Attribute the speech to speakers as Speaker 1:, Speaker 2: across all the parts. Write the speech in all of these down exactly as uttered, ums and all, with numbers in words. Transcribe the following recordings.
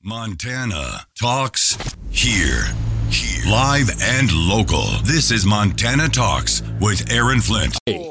Speaker 1: Montana Talks here. Here. Live and local. This is Montana Talks with Aaron Flint.
Speaker 2: Hey.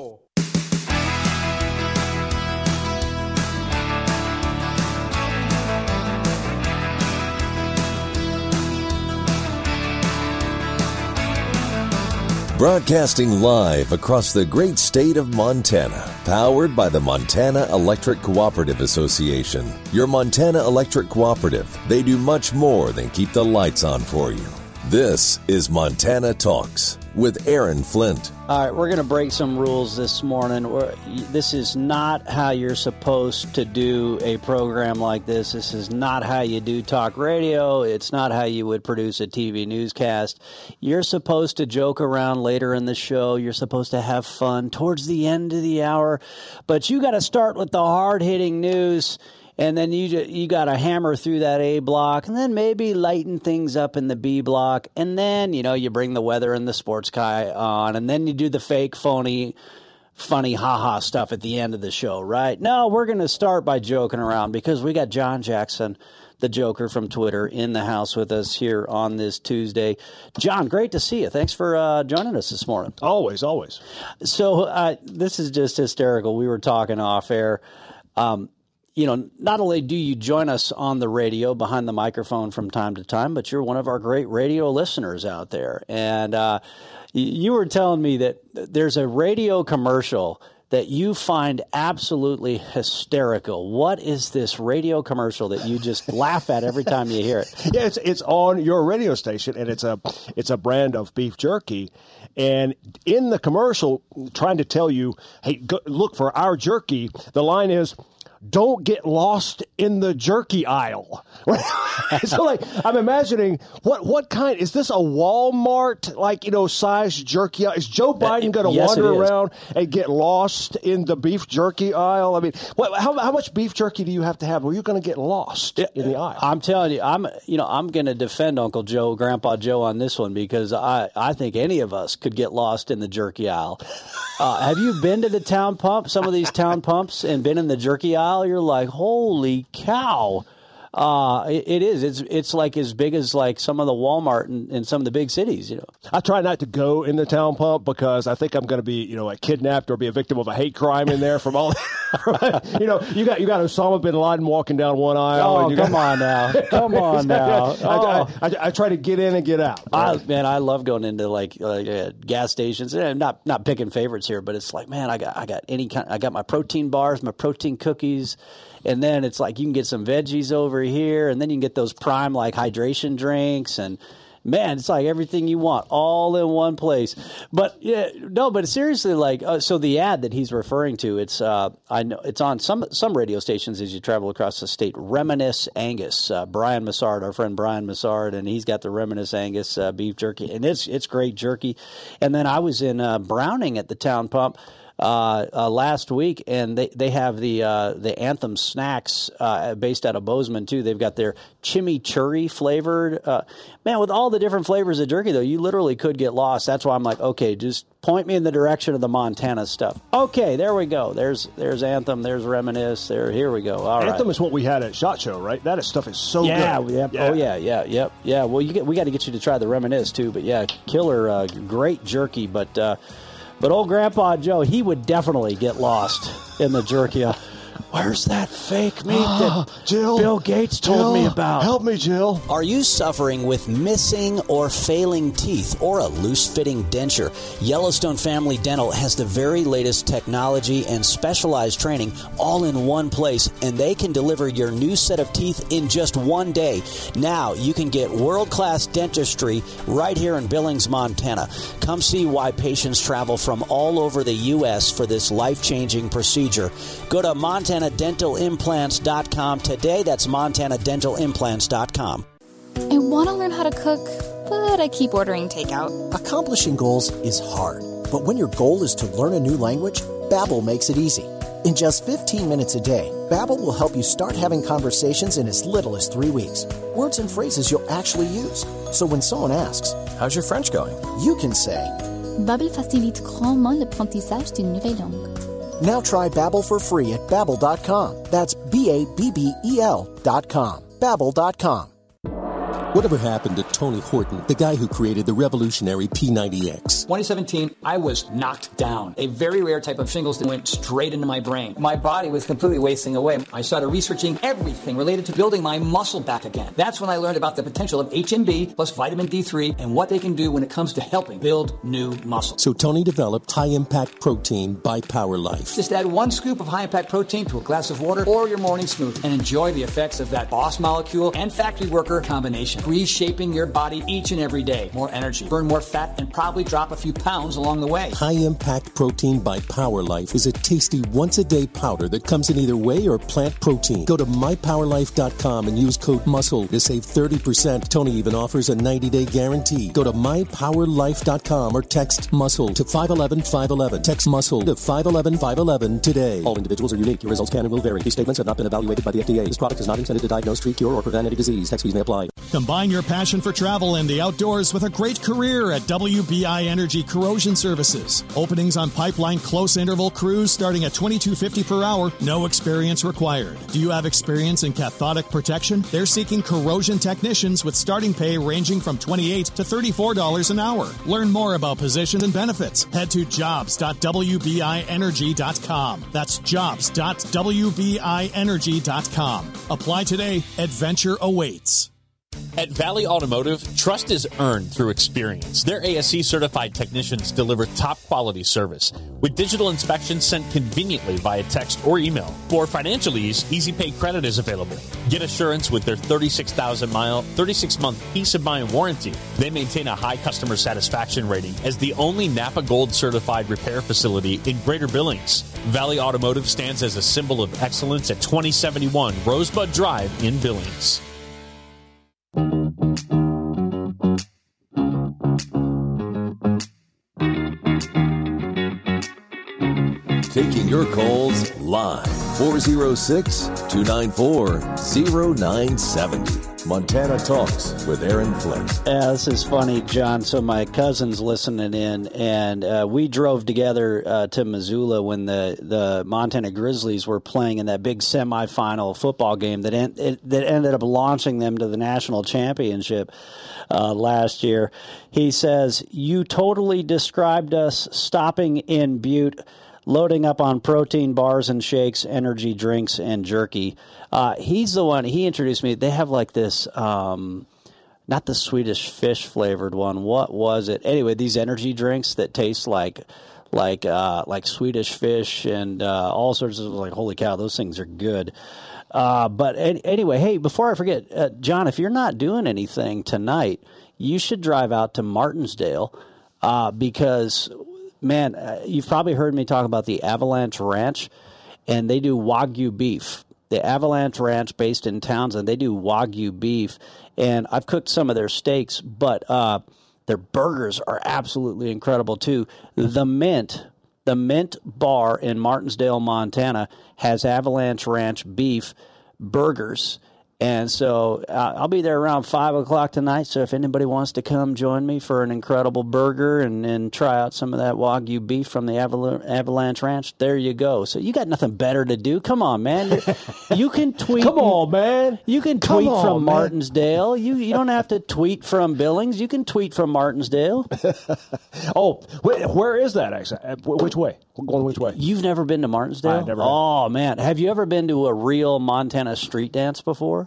Speaker 3: Broadcasting live across the great state of Montana, powered by the Montana Electric Cooperative Association. Your Montana Electric Cooperative, they do much more than keep the lights on for you. This is Montana Talks with Aaron Flint.
Speaker 2: All right, we're going to break some rules this morning. We're, this is not how you're supposed to do a program like this. This is not how you do talk radio. It's not how you would produce a T V newscast. You're supposed to joke around later in the show. You're supposed to have fun towards the end of the hour. But you got to start with the hard-hitting news. And then you you got to hammer through that A block and then maybe lighten things up in the B block. And then, you know, you bring the weather and the sports guy on. And then you do the fake, phony, funny, ha-ha stuff at the end of the show, right? No, we're going to start by joking around because we got John Jackson, the Joker from Twitter, in the house with us here on this Tuesday. John, great to see you. Thanks for uh, joining us this morning.
Speaker 4: Always, always.
Speaker 2: So uh, this is just hysterical. We were talking off air. Um You know, not only do you join us on the radio behind the microphone from time to time, but you're one of our great radio listeners out there. And uh, you were telling me that there's a radio commercial that you find absolutely hysterical. What is this radio commercial that you just laugh at every time you hear it?
Speaker 4: Yeah, it's it's on your radio station, and it's a it's a brand of beef jerky. And in the commercial, trying to tell you, hey, go, look for our jerky, the line is, don't get lost in the jerky aisle. So, like, I'm imagining what what kind is this? A Walmart, like, you know, size jerky aisle? Is Joe Biden going to
Speaker 2: yes,
Speaker 4: wander around and get lost in the beef jerky aisle? I mean, what, how how much beef jerky do you have to have? Or are you going to get lost in the aisle?
Speaker 2: I'm telling you, I'm you know I'm going to defend Uncle Joe, Grandpa Joe on this one because I I think any of us could get lost in the jerky aisle. Uh, have you been to the town pump? Some of these town pumps and been in the jerky aisle? You're like, holy cow. Uh, it, it is. It's it's like as big as like some of the Walmart in, in some of the big cities, you know.
Speaker 4: I try not to go in the town pump because I think I'm going to be, you know, like kidnapped or be a victim of a hate crime in there from all, you know, you got you got Osama bin Laden walking down one aisle.
Speaker 2: Oh,
Speaker 4: and you
Speaker 2: come
Speaker 4: got,
Speaker 2: on now. Come on now. Oh.
Speaker 4: I, I, I, I try to get in and get out. Right?
Speaker 2: I, man, I love going into like, like uh, gas stations. And I'm not not picking favorites here, but it's like, man, I got I got any kind. I got my protein bars, my protein cookies. And then it's like you can get some veggies over here, and then you can get those prime like hydration drinks, and man, it's like everything you want all in one place. But yeah, no, but seriously, like uh, so the ad that he's referring to, it's uh, I know it's on some some radio stations as you travel across the state. Reminisce Angus, uh, Brian Massard, our friend Brian Massard, and he's got the Reminisce Angus uh, beef jerky, and it's it's great jerky. And then I was in uh, Browning at the town pump. Uh, uh, last week, and they, they have the uh, the Anthem snacks uh, based out of Bozeman too. They've got their chimichurri flavored. Uh, man, with all the different flavors of jerky, though, you literally could get lost. That's why I'm like, okay, just point me in the direction of the Montana stuff. Okay, there we go. There's there's Anthem. There's Reminisce. There, here we go. All
Speaker 4: Anthem
Speaker 2: right.
Speaker 4: is what we had at SHOT Show, right? That is, stuff is so
Speaker 2: yeah,
Speaker 4: good.
Speaker 2: Yeah, yeah. Oh yeah, yeah, yep, yeah. Well, you get we got to get you to try the Reminisce too. But yeah, killer, uh, great jerky, but. Uh, But old Grandpa Joe, he would definitely get lost in the jerky. Where's that fake meat that
Speaker 4: Jill,
Speaker 2: Bill Gates told
Speaker 4: Jill,
Speaker 2: me about?
Speaker 4: Help me, Jill.
Speaker 5: Are you suffering with missing or failing teeth or a loose-fitting denture? Yellowstone Family Dental has the very latest technology and specialized training all in one place, and they can deliver your new set of teeth in just one day. Now you can get world-class dentistry right here in Billings, Montana. Come see why patients travel from all over the U S for this life-changing procedure. Go to Montana Dental Implants dot com today. That's Montana Dental Implants dot com.
Speaker 6: I want to learn how to cook, but I keep ordering takeout.
Speaker 7: Accomplishing goals is hard, but when your goal is to learn a new language, Babbel makes it easy. In just fifteen minutes a day, Babbel will help you start having conversations in as little as three weeks. Words and phrases you'll actually use. So when someone asks, "How's your French going?" you can say,
Speaker 6: Babbel facilite grandement l'apprentissage d'une nouvelle langue.
Speaker 7: Now try Babbel for free at Babbel dot com. That's B A B B E L dot com. babbel dot com.
Speaker 8: Whatever happened to Tony Horton, the guy who created the revolutionary P ninety X?
Speaker 9: twenty seventeen, I was knocked down. A very rare type of shingles that went straight into my brain. My body was completely wasting away. I started researching everything related to building my muscle back again. That's when I learned about the potential of H M B plus vitamin D three and what they can do when it comes to helping build new muscle.
Speaker 8: So Tony developed high-impact protein by Power Life.
Speaker 9: Just add one scoop of high-impact protein to a glass of water or your morning smoothie and enjoy the effects of that boss molecule and factory worker combination. Reshaping your body each and every day. More energy, burn more fat, and probably drop a few pounds along the way.
Speaker 8: High-impact protein by Power Life is a tasty once-a-day powder that comes in either whey or plant protein. Go to my power life dot com and use code MUSCLE to save thirty percent. Tony even offers a ninety-day guarantee. Go to my power life dot com or text MUSCLE to five one one five one one. Text MUSCLE to five one one five one one today. All individuals are unique. Your results can and will vary. These statements have not been evaluated by the F D A. This product is not intended to diagnose, treat, cure, or prevent any disease. Tax fees may apply.
Speaker 10: Combine your passion for travel and the outdoors with a great career at W B I Energy Corrosion Services. Openings on pipeline close interval crews starting at twenty-two fifty per hour. No experience required. Do you have experience in cathodic protection? They're seeking corrosion technicians with starting pay ranging from twenty-eight dollars to thirty-four dollars an hour. Learn more about positions and benefits. Head to jobs dot w b i energy dot com. That's jobs dot w b i energy dot com. Apply today. Adventure awaits.
Speaker 11: At Valley Automotive, trust is earned through experience. Their A S E certified technicians deliver top quality service with digital inspections sent conveniently via text or email. For financial ease, Easy Pay Credit is available. Get assurance with their thirty-six thousand mile, thirty-six month peace of mind warranty. They maintain a high customer satisfaction rating as the only Napa Gold certified repair facility in Greater Billings. Valley Automotive stands as a symbol of excellence at twenty seventy-one Rosebud Drive in Billings.
Speaker 3: Taking your calls live. four oh six, two nine four, oh nine seven oh. Montana Talks with Aaron Flint.
Speaker 2: Yeah, this is funny, John. So my cousin's listening in, and uh, we drove together uh, to Missoula when the, the Montana Grizzlies were playing in that big semifinal football game that en- it, that ended up launching them to the national championship uh, last year. He says, you totally described us stopping in Butte, loading up on protein bars and shakes, energy drinks, and jerky. Uh, he's the one, he introduced me. They have like this, um, not the Swedish fish flavored one. What was it? Anyway, these energy drinks that taste like like uh, like Swedish fish and uh, all sorts of, like, holy cow, those things are good. Uh, but any, anyway, hey, before I forget, uh, John, if you're not doing anything tonight, you should drive out to Martinsdale uh, because... Man, uh, you've probably heard me talk about the Avalanche Ranch, and they do Wagyu beef. The Avalanche Ranch, based in Townsend, they do Wagyu beef, and I've cooked some of their steaks, but uh, their burgers are absolutely incredible, too. The Mint, the Mint Bar in Martinsdale, Montana, has Avalanche Ranch beef burgers. And so uh, I'll be there around five o'clock tonight, so if anybody wants to come join me for an incredible burger and, and try out some of that Wagyu beef from the Aval- Avalanche Ranch, there you go. So you got nothing better to do. Come on, man. You can tweet.
Speaker 4: Come on, man.
Speaker 2: You can
Speaker 4: Come
Speaker 2: tweet
Speaker 4: on,
Speaker 2: from
Speaker 4: man.
Speaker 2: Martinsdale. You you don't have to tweet from Billings. You can tweet from Martinsdale.
Speaker 4: Oh, wait, where is that, actually? Uh, wh- Which way? Going which way?
Speaker 2: You've never been to Martinsdale?
Speaker 4: I've never been.
Speaker 2: Oh, man. Have you ever been to a real Montana street dance before?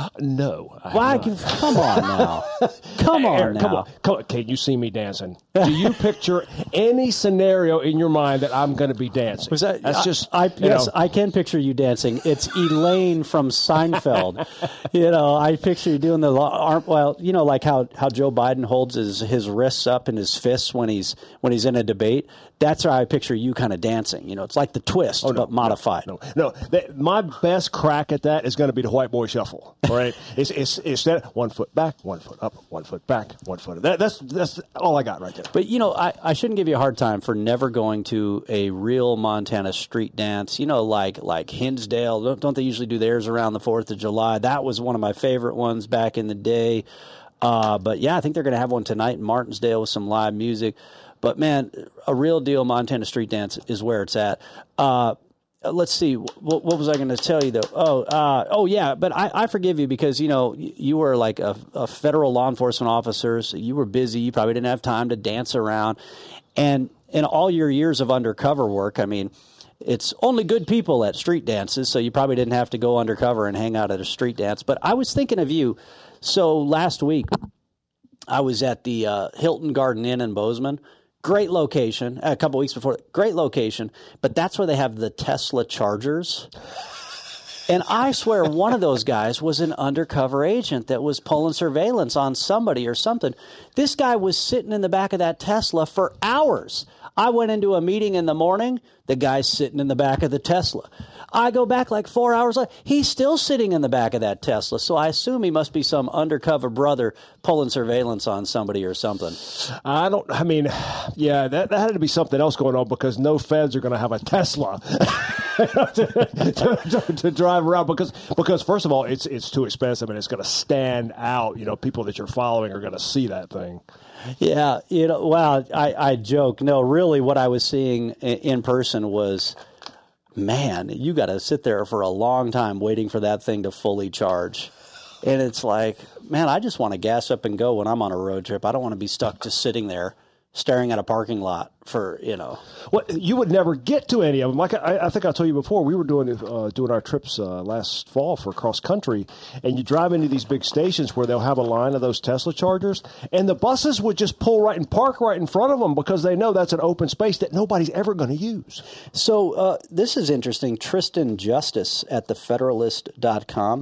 Speaker 4: No. I
Speaker 2: Why?
Speaker 4: have not.
Speaker 2: Come on now. Come on
Speaker 4: Aaron,
Speaker 2: now.
Speaker 4: Come on. Come on. Can you see me dancing? Do you picture any scenario in your mind that I'm going to be dancing?
Speaker 2: Was that,
Speaker 4: That's
Speaker 2: I,
Speaker 4: just,
Speaker 2: I,
Speaker 4: you
Speaker 2: yes,
Speaker 4: know.
Speaker 2: I can picture you dancing. It's Elaine from Seinfeld. You know, I picture you doing the arm. Well, you know, like how, how Joe Biden holds his, his wrists up in his fists when he's when he's in a debate. That's how I picture you kind of dancing. You know, it's like the twist,
Speaker 4: Oh, no,
Speaker 2: but modified.
Speaker 4: No, no. no. That, my best crack at that is going to be the white boy shuffle. Right? it's it's it's that one foot back, one foot up, one foot back, one foot. That, that's that's all I got right there.
Speaker 2: But, you know, I, I shouldn't give you a hard time for never going to a real Montana street dance. You know, like like Hinsdale. Don't, don't they usually do theirs around the fourth of July? That was one of my favorite ones back in the day. Uh, but, yeah, I think they're going to have one tonight in Martinsdale with some live music. But, man, a real deal Montana street dance is where it's at. Uh, Uh, let's see. What, what was I going to tell you, though? Oh, uh, oh yeah. But I, I forgive you because, you know, you were like a, a federal law enforcement officer. So you were busy. You probably didn't have time to dance around. And in all your years of undercover work, I mean, it's only good people at street dances. So you probably didn't have to go undercover and hang out at a street dance. But I was thinking of you. So last week, I was at the uh, Hilton Garden Inn in Bozeman. Great location. A couple weeks before, great location. But that's where they have the Tesla chargers. And I swear one of those guys was an undercover agent that was pulling surveillance on somebody or something. This guy was sitting in the back of that Tesla for hours. I went into a meeting in the morning. The guy's sitting in the back of the Tesla. I go back like four hours later. He's still sitting in the back of that Tesla. So I assume he must be some undercover brother pulling surveillance on somebody or something.
Speaker 4: I don't, I mean, yeah, that, that had to be something else going on because no feds are going to have a Tesla to, to, to, to drive around because, because first of all, it's, it's too expensive and it's going to stand out. You know, people that you're following are going to see that thing.
Speaker 2: Yeah. You know, wow. I, I joke. No, really what I was seeing in person was, man, you got to sit there for a long time waiting for that thing to fully charge. And it's like, man, I just want to gas up and go when I'm on a road trip. I don't want to be stuck just sitting there staring at a parking lot for, you know.
Speaker 4: Well, you would never get to any of them. Like I, I think I told you before, we were doing uh, doing our trips uh, last fall for cross country, and you drive into these big stations where they'll have a line of those Tesla chargers, and the buses would just pull right and park right in front of them because they know that's an open space that nobody's ever going to use.
Speaker 2: So uh, this is interesting. Tristan Justice at the Federalist dot com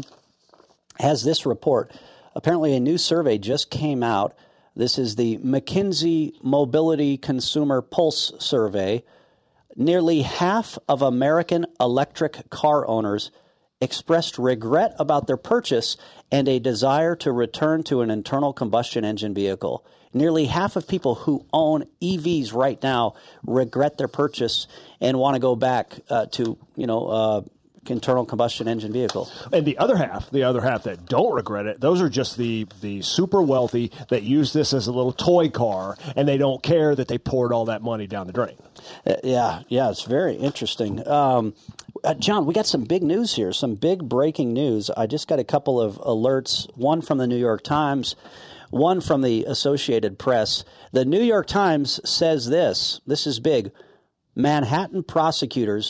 Speaker 2: has this report. Apparently a new survey just came out. This is the McKinsey Mobility Consumer Pulse Survey. Nearly half of American electric car owners expressed regret about their purchase and a desire to return to an internal combustion engine vehicle. Nearly half of people who own E Vs right now regret their purchase and want to go back uh, to, you know, uh, internal combustion engine vehicle.
Speaker 4: And the other half, the other half that don't regret it, those are just the, the super wealthy that use this as a little toy car, and they don't care that they poured all that money down the drain.
Speaker 2: Uh, yeah, yeah, it's very interesting. Um, uh, John, we got some big news here, some big breaking news. I just got a couple of alerts, one from the New York Times, one from the Associated Press. The New York Times says this, this is big, Manhattan prosecutors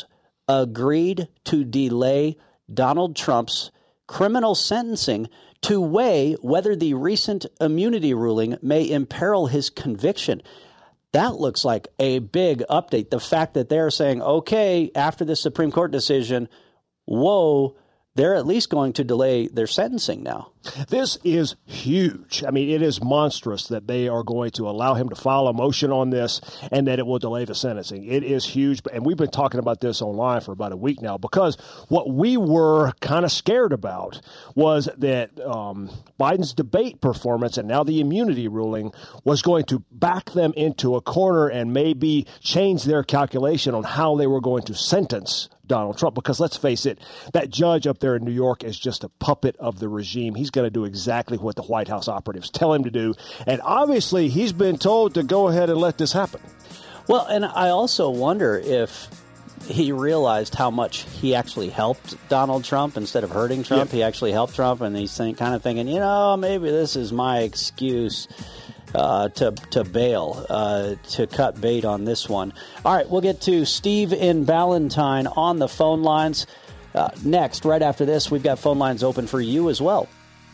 Speaker 2: agreed to delay Donald Trump's criminal sentencing to weigh whether the recent immunity ruling may imperil his conviction. That looks like a big update. The fact that they're saying, okay, after the Supreme Court decision, whoa, they're at least going to delay their sentencing now.
Speaker 4: This is huge. I mean, it is monstrous that they are going to allow him to file a motion on this and that it will delay the sentencing. It is huge. And we've been talking about this online for about a week now because what we were kind of scared about was that um, Biden's debate performance and now the immunity ruling was going to back them into a corner and maybe change their calculation on how they were going to sentence Donald Trump. Because let's face it, that judge up there in New York is just a puppet of the regime. He's going to do exactly what the White House operatives tell him to do. And obviously, he's been told to go ahead and let this happen.
Speaker 2: Well, and I also wonder if he realized how much he actually helped Donald Trump instead of hurting Trump. Yep. He actually helped Trump, and he's think, kind of thinking, you know, maybe this is my excuse uh, to to bail, uh, to cut bait on this one. All right, we'll get to Steve in Ballantyne on the phone lines. Uh, next, right after this, we've got phone lines open for you as well.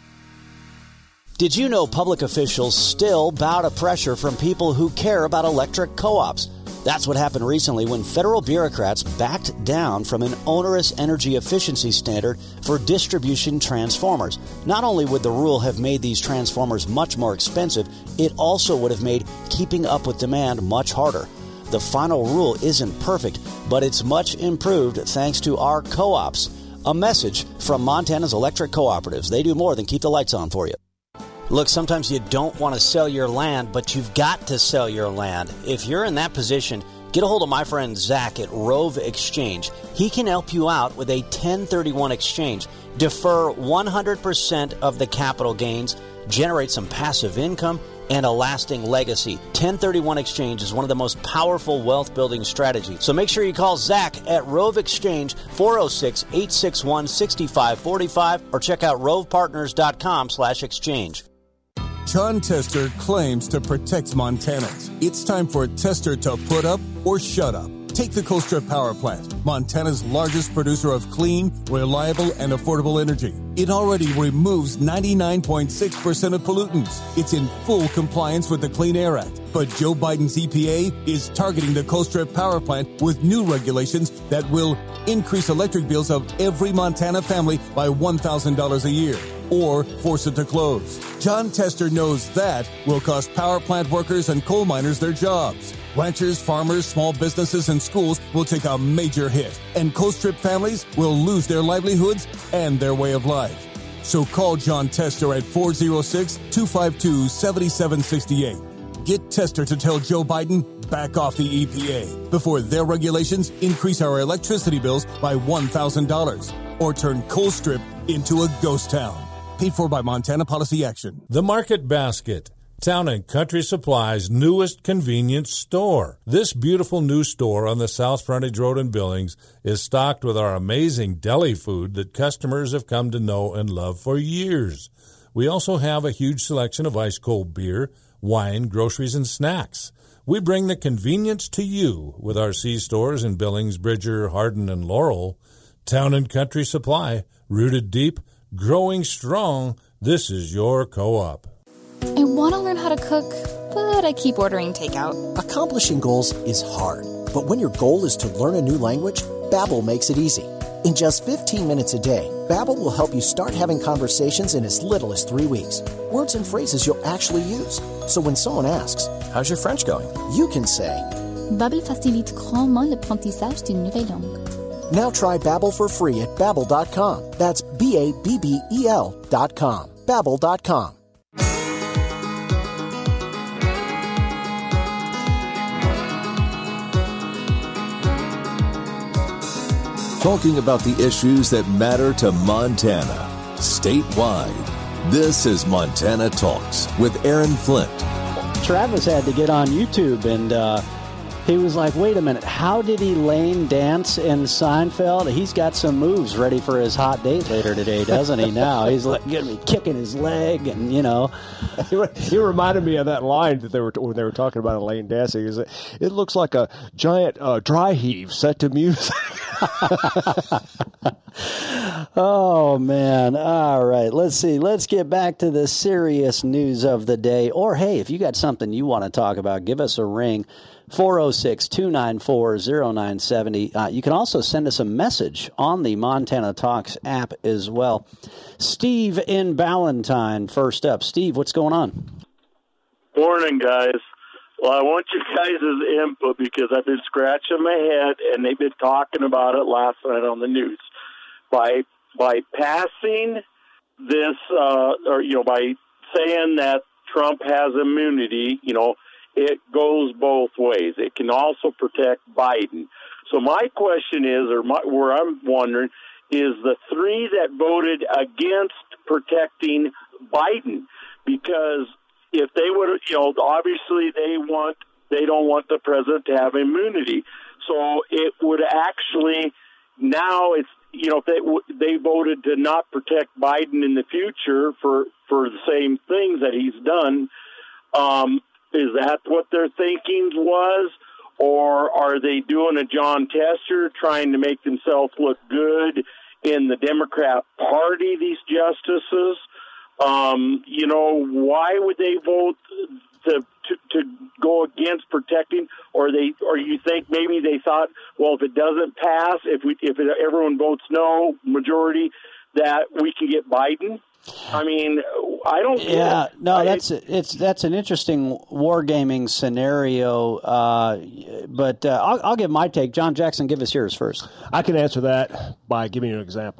Speaker 5: Did you know public officials still bow to pressure from people who care about electric co-ops? That's what happened recently when federal bureaucrats backed down from an onerous energy efficiency standard for distribution transformers. Not only would the rule have made these transformers much more expensive, it also would have made keeping up with demand much harder. The final rule isn't perfect, but it's much improved thanks to our co-ops. A message from Montana's electric cooperatives. They do more than keep the lights on for you. Look, sometimes you don't want to sell your land, but you've got to sell your land. If you're in that position, Get a hold of my friend Zach at Rove Exchange. He can help you out with a ten thirty-one exchange. Defer one hundred percent of the capital gains, generate some passive income, and a lasting legacy. ten thirty-one exchange is one of the most powerful wealth building strategies. So make sure you call Zach at Rove Exchange, four oh six, eight six one, six five four five, or check out rovepartners.com slash exchange.
Speaker 12: John Tester claims to protect Montanans. It's time for Tester to put up or shut up. Take the Colstrip Power Plant, Montana's largest producer of clean, reliable, and affordable energy. It already removes ninety-nine point six percent of pollutants. It's in full compliance with the Clean Air Act. But Joe Biden's E P A is targeting the Colstrip Power Plant with new regulations that will increase electric bills of every Montana family by one thousand dollars a year, or force it to close. John Tester knows that will cost power plant workers and coal miners their jobs. Ranchers, farmers, small businesses, and schools will take a major hit, and Colstrip families will lose their livelihoods and their way of life. So call John Tester at four oh six, two five two, seven seven six eight. Get Tester to tell Joe Biden, back off the E P A before their regulations increase our electricity bills by one thousand dollars or turn Colstrip into a ghost town. Paid for by Montana Policy Action.
Speaker 13: The Market Basket, Town and Country Supply's newest convenience store. This beautiful new store on the South Frontage Road in Billings is stocked with our amazing deli food that customers have come to know and love for years. We also have a huge selection of ice-cold beer, wine, groceries, and snacks. We bring the convenience to you with our C-stores in Billings, Bridger, Hardin, and Laurel. Town and Country Supply, rooted deep, growing strong. This is your co-op.
Speaker 6: I want to learn how to cook, but I keep ordering takeout.
Speaker 7: Accomplishing goals is hard, but when your goal is to learn a new language, Babbel makes it easy. In just fifteen minutes a day, Babbel will help you start having conversations in as little as three weeks. Words and phrases you'll actually use. So when someone asks, "How's your French going?" you can say,
Speaker 6: Babbel facilite grandement l'apprentissage d'une nouvelle langue.
Speaker 7: Now try Babbel for free at babbel dot com. That's B A B B E L dot com. Babbel dot com.
Speaker 3: Talking about the issues that matter to Montana, statewide. This is Montana Talks with Aaron Flint.
Speaker 2: Travis had to get on YouTube, and uh, he was like, wait a minute, how did he lane dance in Seinfeld? He's got some moves ready for his hot date later today, doesn't he now? He's like, going to be kicking his leg, and, you know.
Speaker 4: He reminded me of that line that they were when they were talking about a lane dancing. Is it, it looks like a giant uh, dry heave set to music.
Speaker 2: Oh, man. All right. Let's see. Let's get back to the serious news of the day. Or, hey, if you got something you want to talk about, give us a ring. four oh six, two nine four, oh nine seven oh. Uh, you can also send us a message on the Montana Talks app as well. Steve in Ballantyne, first up. Steve, what's going on?
Speaker 14: Morning, guys. Well, I want you guys' input because I've been scratching my head, and they've been talking about it last night on the news. By by passing this, uh, or, you know, by saying that Trump has immunity, you know, it goes both ways. It can also protect Biden. So my question is, or my, where I'm wondering, is the three that voted against protecting Biden, because if they would, you know, obviously they want, they don't want the president to have immunity. So it would actually, now it's, you know, if they, they voted to not protect Biden in the future for, for the same things that he's done, um, is that what their thinking was? Or are they doing a John Tester, trying to make themselves look good in the Democrat Party, these justices? Um, you know, why would they vote to, to to go against protecting? Or they, or you think maybe they thought, well, if it doesn't pass, if we if it, everyone votes no, majority, that we can get Biden? I mean, I don't.
Speaker 2: Yeah,
Speaker 14: get
Speaker 2: no,
Speaker 14: I,
Speaker 2: that's it's that's an interesting wargaming scenario. Uh, but uh, I'll, I'll give my take. John Jackson, give us yours first.
Speaker 4: I can answer that by giving you an example.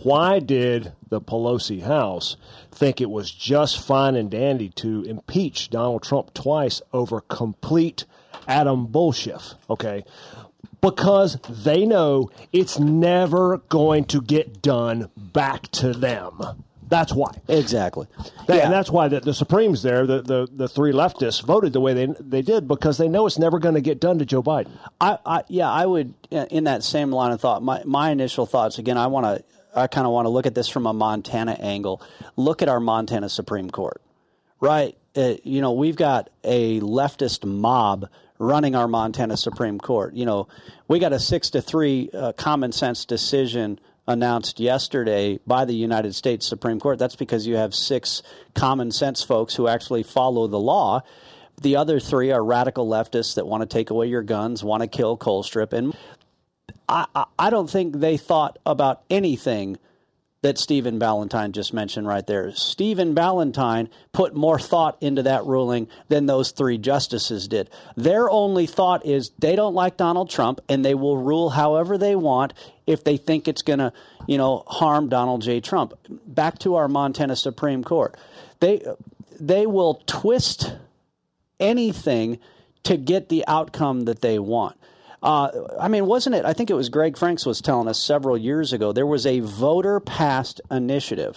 Speaker 4: why did the Pelosi House think it was just fine and dandy to impeach Donald Trump twice over complete Adam bullshit? Okay. Because they know it's never going to get done back to them. That's why.
Speaker 2: Exactly.
Speaker 4: That,
Speaker 2: yeah.
Speaker 4: And that's why the, the Supremes there, the, the, the three leftists, voted the way they they did, because they know it's never going to get done to Joe Biden.
Speaker 2: I, I yeah, I would, in that same line of thought, my, my initial thoughts, again, I want to, I kind of want to look at this from a Montana angle. Look at our Montana Supreme Court, right? Uh, you know, we've got a leftist mob running our Montana Supreme Court. You know, we got a six to three uh, common sense decision announced yesterday by the United States Supreme Court. That's because you have six common sense folks who actually follow the law. The other three are radical leftists that want to take away your guns, want to kill Colstrip. And I, I, I don't think they thought about anything that Stephen Ballantyne just mentioned right there. Stephen Ballantyne put more thought into that ruling than those three justices did. Their only thought is they don't like Donald Trump, and they will rule however they want if they think it's going to, you know, harm Donald J. Trump. Back to our Montana Supreme Court. They they will twist anything to get the outcome that they want. Uh, I mean, wasn't it? I think it was Greg Franks was telling us several years ago. There was a voter-passed initiative.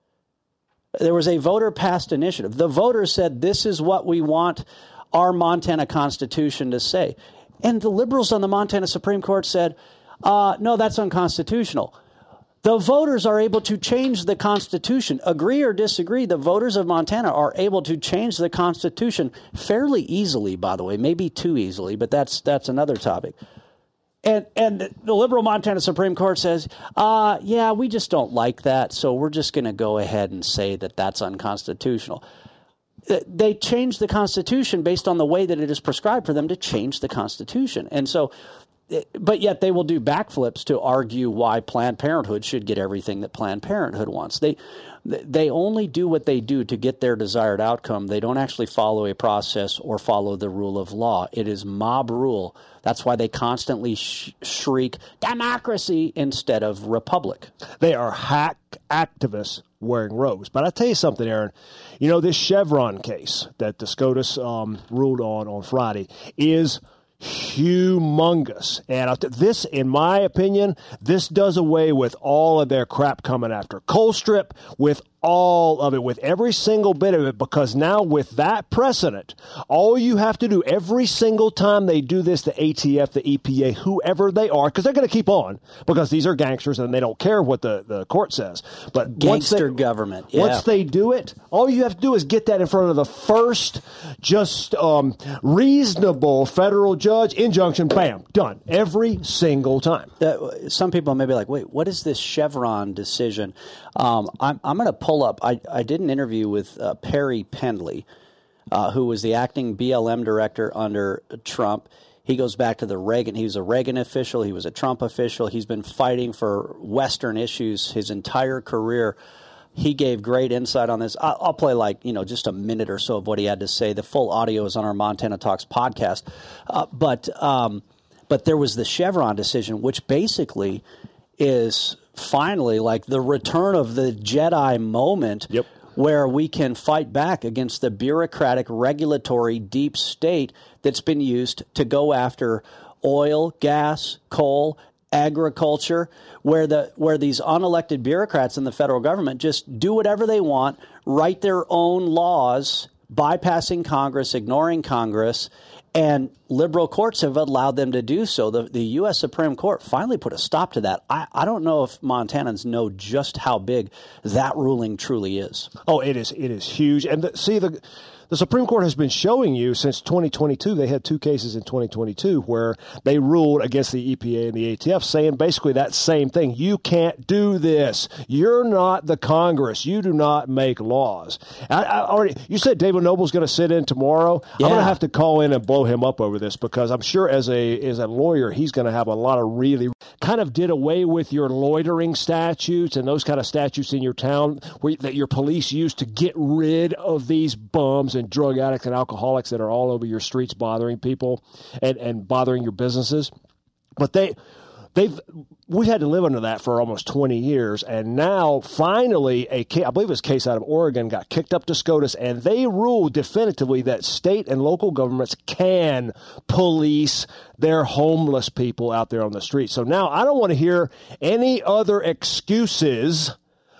Speaker 2: There was a voter-passed initiative. The voters said, this is what we want our Montana Constitution to say. And the liberals on the Montana Supreme Court said, uh, no, that's unconstitutional. The voters are able to change the Constitution. Agree or disagree, the voters of Montana are able to change the Constitution fairly easily, by the way, maybe too easily, but that's that's another topic. And and the liberal Montana Supreme Court says, uh, yeah, we just don't like that, so we're just going to go ahead and say that that's unconstitutional. They changed the Constitution based on the way that it is prescribed for them to change the Constitution. And so, but yet they will do backflips to argue why Planned Parenthood should get everything that Planned Parenthood wants. They they only do what they do to get their desired outcome. They don't actually follow a process or follow the rule of law. It is mob rule. That's why they constantly sh- shriek democracy instead of republic.
Speaker 4: They are hack activists wearing robes. But I tell you something, Aaron. You know, this Chevron case that the SCOTUS um, ruled on on Friday is humongous. And this, in my opinion, this does away with all of their crap coming after Colstrip, with all of it, with every single bit of it, because now with that precedent, all you have to do every single time they do this, the A T F, the E P A, whoever they are, because they're going to keep on, because these are gangsters and they don't care what the, the court says. But
Speaker 2: gangster
Speaker 4: once they,
Speaker 2: government. Yeah.
Speaker 4: Once they do it, all you have to do is get that in front of the first just um, reasonable federal judge, injunction, bam, done, every single time.
Speaker 2: Uh, some people may be like, wait, what is this Chevron decision? Um, I'm, I'm going to pull up. I, I did an interview with uh, Perry Pendley, uh, who was the acting B L M director under Trump. He goes back to the Reagan. He was a Reagan official. He was a Trump official. He's been fighting for Western issues his entire career. He gave great insight on this. I'll, I'll play like, you know, just a minute or so of what he had to say. The full audio is on our Montana Talks podcast. Uh, but um, but there was the Chevron decision, which basically is finally like the return of the Jedi moment,
Speaker 4: yep,
Speaker 2: where we can fight back against the bureaucratic, regulatory deep state that's been used to go after oil, gas, coal, agriculture, where the where these unelected bureaucrats in the federal government just do whatever they want, write their own laws, bypassing Congress, ignoring Congress, and liberal courts have allowed them to do so. The, the U S Supreme Court finally put a stop to that. I, I don't know if Montanans know just how big that ruling truly is.
Speaker 4: Oh, it is. It is huge. And the, see, the the Supreme Court has been showing you since twenty twenty-two. They had two cases in twenty twenty-two where they ruled against the E P A and the A T F, saying basically that same thing. You can't do this. You're not the Congress. You do not make laws. I, I already. You said David Noble's going to sit in tomorrow.
Speaker 2: Yeah.
Speaker 4: I'm going to have to call in and blow him up over this, because I'm sure as a as a lawyer, he's going to have a lot of really kind of did away with your loitering statutes and those kind of statutes in your town where, that your police use to get rid of these bums and drug addicts and alcoholics that are all over your streets bothering people and, and bothering your businesses. But they they've we had to live under that for almost twenty years, and now finally a case, I believe it was a case out of Oregon, got kicked up to SCOTUS, and they ruled definitively that state and local governments can police their homeless people out there on the street. So now I don't want to hear any other excuses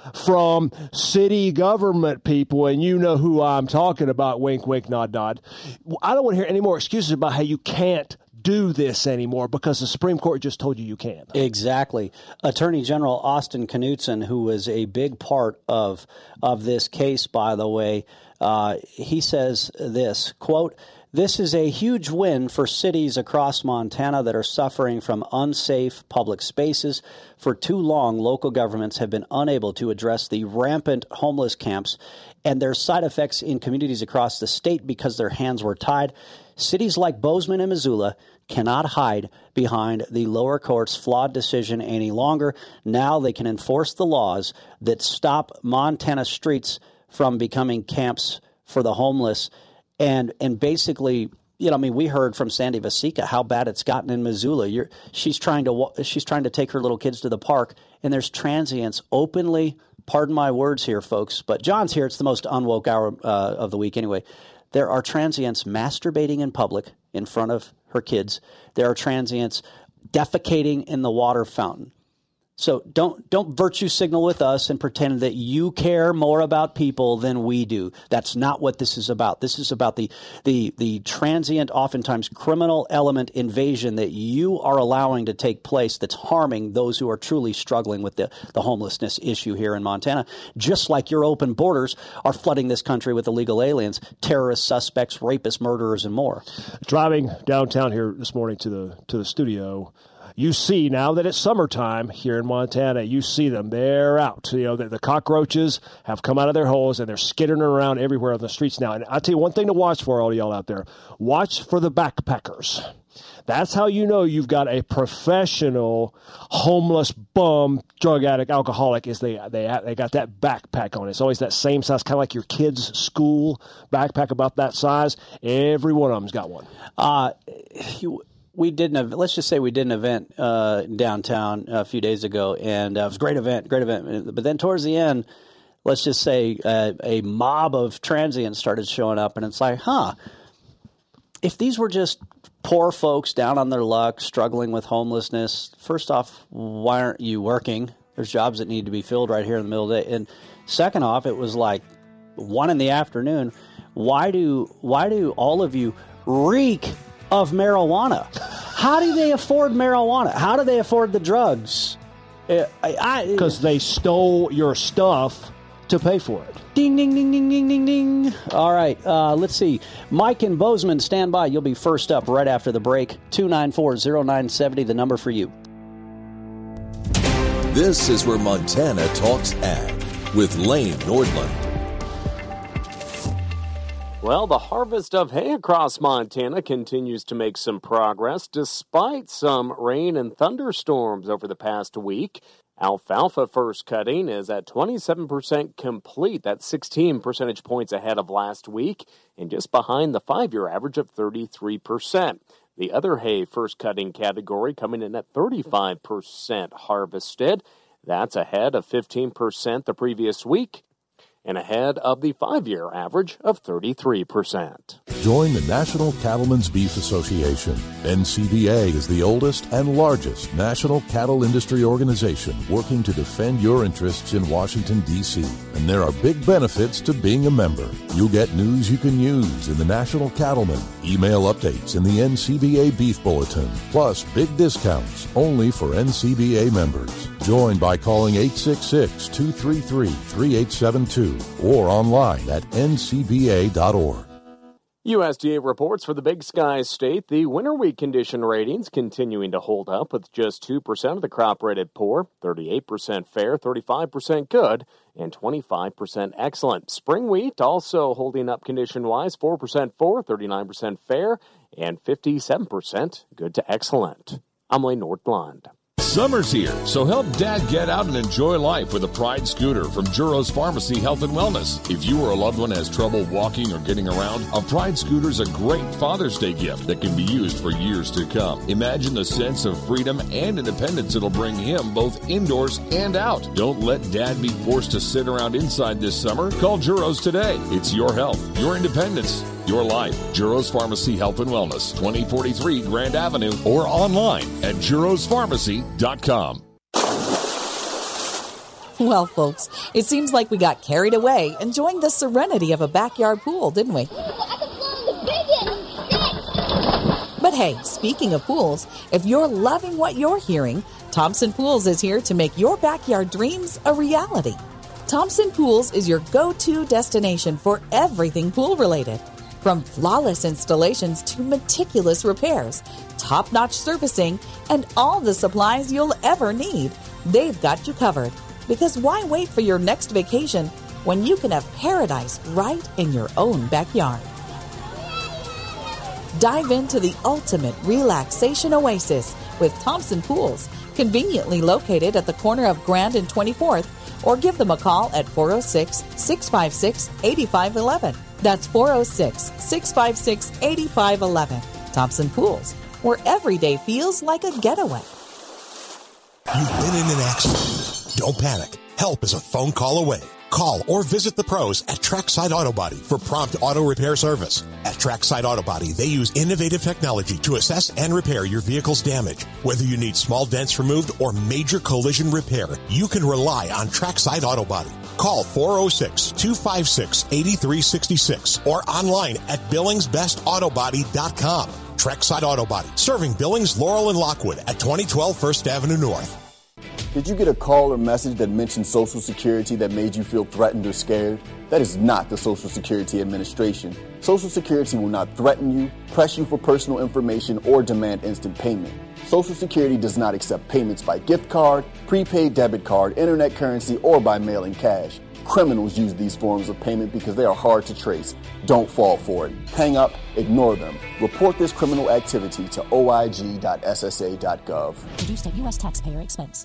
Speaker 4: from city government people, and you know who I'm talking about, wink, wink, nod, nod. I don't want to hear any more excuses about how you can't do this anymore because the Supreme Court just told you you can.
Speaker 2: Exactly. Attorney General Austin Knudsen, who was a big part of of this case, by the way, uh, he says this, quote, "This is a huge win for cities across Montana that are suffering from unsafe public spaces. For too long, local governments have been unable to address the rampant homeless camps and their side effects in communities across the state because their hands were tied. Cities like Bozeman and Missoula cannot hide behind the lower court's flawed decision any longer. Now they can enforce the laws that stop Montana streets from becoming camps for the homeless." And and basically, you know, I mean, we heard from Sandy Vasika how bad it's gotten in Missoula. You're, she's trying to she's trying to take her little kids to the park, and there's transients openly. Pardon my words here, folks, but John's here. It's the most unwoke hour uh, of the week, anyway. There are transients masturbating in public in front of her kids. There are transients defecating in the water fountain. So don't don't virtue signal with us and pretend that you care more about people than we do. That's not what this is about. This is about the the the transient, oftentimes criminal element invasion that you are allowing to take place that's harming those who are truly struggling with the, the homelessness issue here in Montana, just like your open borders are flooding this country with illegal aliens, terrorist suspects, rapists, murderers, and more.
Speaker 4: Driving downtown here this morning to the to the studio, you see now that it's summertime here in Montana, you see them. They're out. You know, the, the cockroaches have come out of their holes, and they're skittering around everywhere on the streets now. And I'll tell you one thing to watch for, all y'all out there. Watch for the backpackers. That's how you know you've got a professional homeless bum, drug addict, alcoholic, is they they they got that backpack on. It's always that same size, kind of like your kid's school backpack, about that size. Every one of them's got one.
Speaker 2: Uh, you, We did an event, let's just say we did an event uh, downtown a few days ago, and uh, it was a great event, great event. But then towards the end, let's just say uh, a mob of transients started showing up, and it's like, huh, if these were just poor folks down on their luck, struggling with homelessness, first off, why aren't you working? There's jobs that need to be filled right here in the middle of the day. And second off, it was like one in the afternoon. Why do why do all of you reek of marijuana? How do they afford marijuana? How do they afford the drugs?
Speaker 4: Because they stole your stuff to pay for it.
Speaker 2: Ding, ding, ding, ding, ding, ding, ding. All right, uh, let's see. Mike and Bozeman, stand by. You'll be first up right after the break. two nine four, zero nine seven zero, the number for you.
Speaker 3: This is where Montana Talks Ag with Lane Nordlund.
Speaker 15: Well, the harvest of hay across Montana continues to make some progress despite some rain and thunderstorms over the past week. Alfalfa first cutting is at twenty-seven percent complete. That's sixteen percentage points ahead of last week and just behind the five-year average of thirty-three percent. The other hay first cutting category coming in at thirty-five percent harvested. That's ahead of fifteen percent the previous week, and ahead of the five-year average of thirty-three percent.
Speaker 16: Join the National Cattlemen's Beef Association. N C B A is the oldest and largest national cattle industry organization working to defend your interests in Washington, D C And there are big benefits to being a member. You'll get news you can use in the National Cattleman, email updates in the N C B A Beef Bulletin, plus big discounts only for N C B A members. Join by calling eight six six, two three three, three eight seven two or online at N C B A dot org.
Speaker 15: U S D A reports for the Big Sky State the winter wheat condition ratings continuing to hold up with just two percent of the crop rated poor, thirty-eight percent fair, thirty-five percent good, and twenty-five percent excellent. Spring wheat also holding up condition-wise, four percent poor, thirty-nine percent fair, and fifty-seven percent good to excellent. I'm Lane Nordlund.
Speaker 17: Summer's here, so help Dad get out and enjoy life with a Pride scooter from Juros Pharmacy Health and Wellness. If you or a loved one has trouble walking or getting around, a Pride scooter is a great Father's Day gift that can be used for years to come. Imagine the sense of freedom and independence it'll bring him both indoors and out. Don't let Dad be forced to sit around inside this summer. Call Juros today. It's your health, your independence, your life. Juros Pharmacy Health and Wellness, twenty forty-three Grand Avenue, or online at juros pharmacy dot com.
Speaker 18: Well, folks, it seems like we got carried away enjoying the serenity of a backyard pool, didn't we? But hey, speaking of pools, if you're loving what you're hearing, Thompson Pools is here to make your backyard dreams a reality. Thompson Pools is your go-to destination for everything pool-related. From flawless installations to meticulous repairs, top-notch servicing, and all the supplies you'll ever need, they've got you covered. Because why wait for your next vacation when you can have paradise right in your own backyard? Dive into the ultimate relaxation oasis with Thompson Pools, conveniently located at the corner of Grand and twenty-fourth, or give them a call at four oh six, six five six, eight five one one. That's four oh six, six five six, eight five one one. Thompson Pools, where every day feels like a getaway.
Speaker 19: You've been in an accident. Don't panic. Help is a phone call away. Call or visit the pros at Trackside Auto Body for prompt auto repair service. At Trackside Auto Body, they use innovative technology to assess and repair your vehicle's damage. Whether you need small dents removed or major collision repair, you can rely on Trackside Auto Body. Call four oh six, two five six, eight three six six or online at billings best auto body dot com. Trackside Auto Body, serving Billings, Laurel, and Lockwood at twenty twelve First Avenue North.
Speaker 20: Did you get a call or message that mentioned Social Security that made you feel threatened or scared? That is not the Social Security Administration. Social Security will not threaten you, press you for personal information, or demand instant payment. Social Security does not accept payments by gift card, prepaid debit card, internet currency, or by mailing cash. Criminals use these forms of payment because they are hard to trace. Don't fall for it. Hang up, ignore them. Report this criminal activity to O I G dot S S A dot gov.
Speaker 21: Produced at U S taxpayer expense.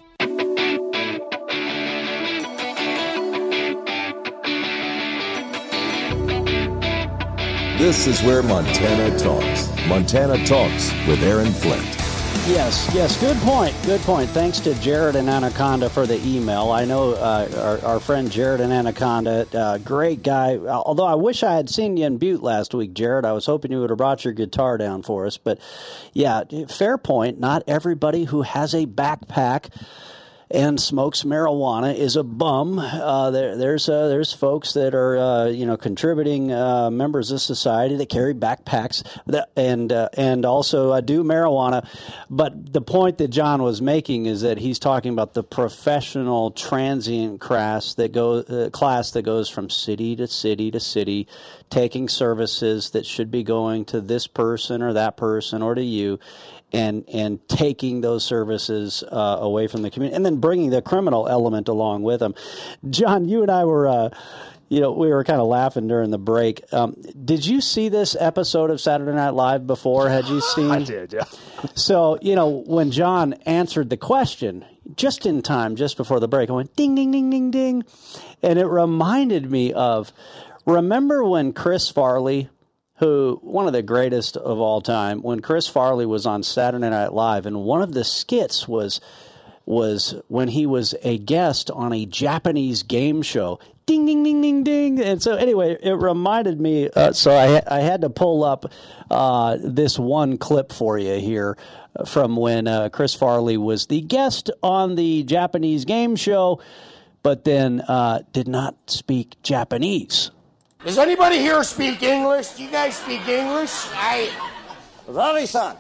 Speaker 3: This is where Montana talks. Montana Talks with Aaron Flint.
Speaker 2: Yes, yes, good point, good point. Thanks to Jared and Anaconda for the email. I know uh, our, our friend Jared and Anaconda, uh, great guy. Although I wish I had seen you in Butte last week, Jared. I was hoping you would have brought your guitar down for us. But, yeah, fair point. Not everybody who has a backpack and smokes marijuana is a bum. Uh, there, there's uh, there's folks that are uh, you know contributing uh, members of society that carry backpacks that, and uh, and also uh, do marijuana. But the point that John was making is that he's talking about the professional transient class that go uh, class that goes from city to city to city, taking services that should be going to this person or that person or to you. And and taking those services uh, away from the community, and then bringing the criminal element along with them. John, you and I were, uh, you know, we were kind of laughing during the break. Um, did you see this episode of Saturday Night Live before? Had you seen?
Speaker 4: I did, yeah.
Speaker 2: So, you know, when John answered the question, just in time, just before the break, I went ding, ding, ding, ding, ding. And it reminded me of, remember when Chris Farley, who, one of the greatest of all time, when Chris Farley was on Saturday Night Live, and one of the skits was was when he was a guest on a Japanese game show. Ding, ding, ding, ding, ding. And so anyway, it reminded me, uh, so I, I had to pull up uh, this one clip for you here from when uh, Chris Farley was the guest on the Japanese game show, but then uh, did not speak Japanese.
Speaker 22: Does anybody here speak English? Do you guys speak English? I...
Speaker 23: Rari-san,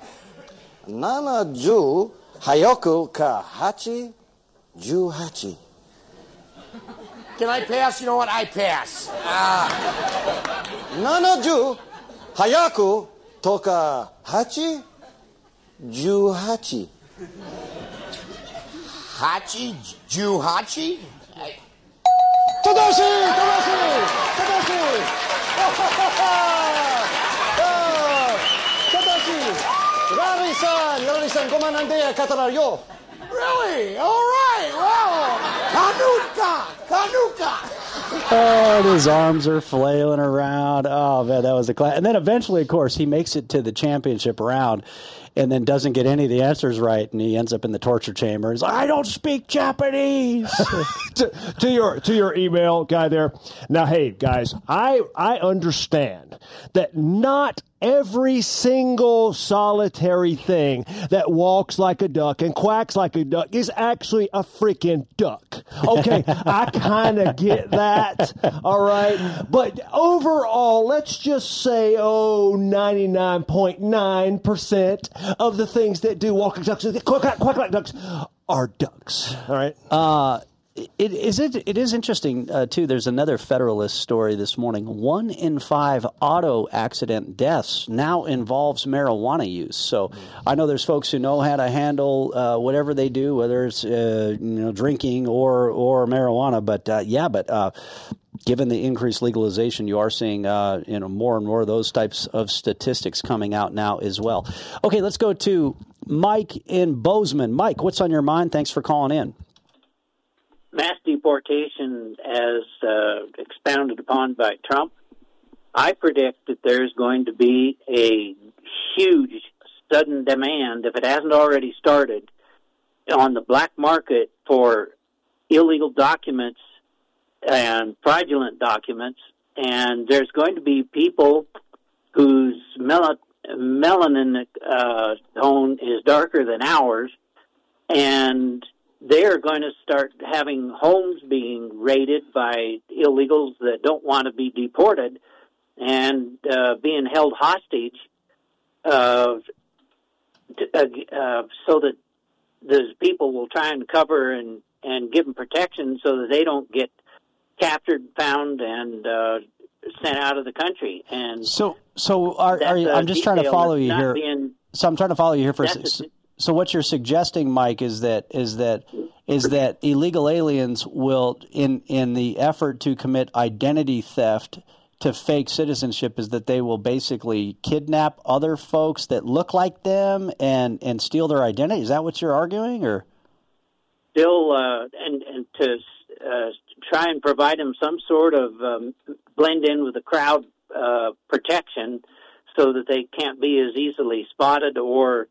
Speaker 23: nanaju hayoku ka hachi juhachi.
Speaker 22: Can I pass? You know what? I pass. Uh...
Speaker 23: Nanaju hayaku toka hachi juhachi.
Speaker 22: Hachi juhachi? I...
Speaker 23: Tadashi! Tadashi! Tadashi! Tadashi! Rari-san! Rari-san, komandante katarar yo.
Speaker 22: Really? All right. Well, Kanuka, Kanuka.
Speaker 2: Oh, and his arms are flailing around. Oh, man, that was a class. And then eventually, of course, he makes it to the championship round and then doesn't get any of the answers right, and he ends up in the torture chamber. He's like, I don't speak Japanese.
Speaker 4: to, to your to your email guy there. Now, hey, guys, I I understand that not every single solitary thing that walks like a duck and quacks like a duck is actually a freaking duck. Okay, I kind of get that, all right? But overall, let's just say, oh, ninety-nine point nine percent of the things that do walk like ducks, quack, quack like ducks, are ducks, all right?
Speaker 2: Uh, It is it, it is interesting, uh, too. There's another Federalist story this morning. One in five auto accident deaths now involves marijuana use. So I know there's folks who know how to handle uh, whatever they do, whether it's uh, you know drinking or, or marijuana. But, uh, yeah, but uh, given the increased legalization, you are seeing uh, you know more and more of those types of statistics coming out now as well. Okay, let's go to Mike in Bozeman. Mike, what's on your mind? Thanks for calling in.
Speaker 1: Mass deportation as uh, expounded upon by Trump, I predict that there's going to be a huge sudden demand, if it hasn't already started, on the black market for illegal documents and fraudulent documents, and there's going to be people whose mel- melanin uh, tone is darker than ours, and they're going to start having homes being raided by illegals that don't want to be deported and uh, being held hostage uh, to, uh, uh, so that those people will try and cover and, and give them protection so that they don't get captured, found, and uh, sent out of the country. And
Speaker 2: so, so are, are you, I'm just trying to follow you here.
Speaker 1: Being,
Speaker 2: so I'm trying to follow you here for.
Speaker 1: That's a,
Speaker 2: So what you're suggesting, Mike, is that is that is that illegal aliens will, in in the effort to commit identity theft to fake citizenship, is that they will basically kidnap other folks that look like them and, and steal their identity? Is that what you're arguing, or
Speaker 1: still uh, and and to uh, try and provide them some sort of um, blend in with the crowd uh, protection, so that they can't be as easily spotted or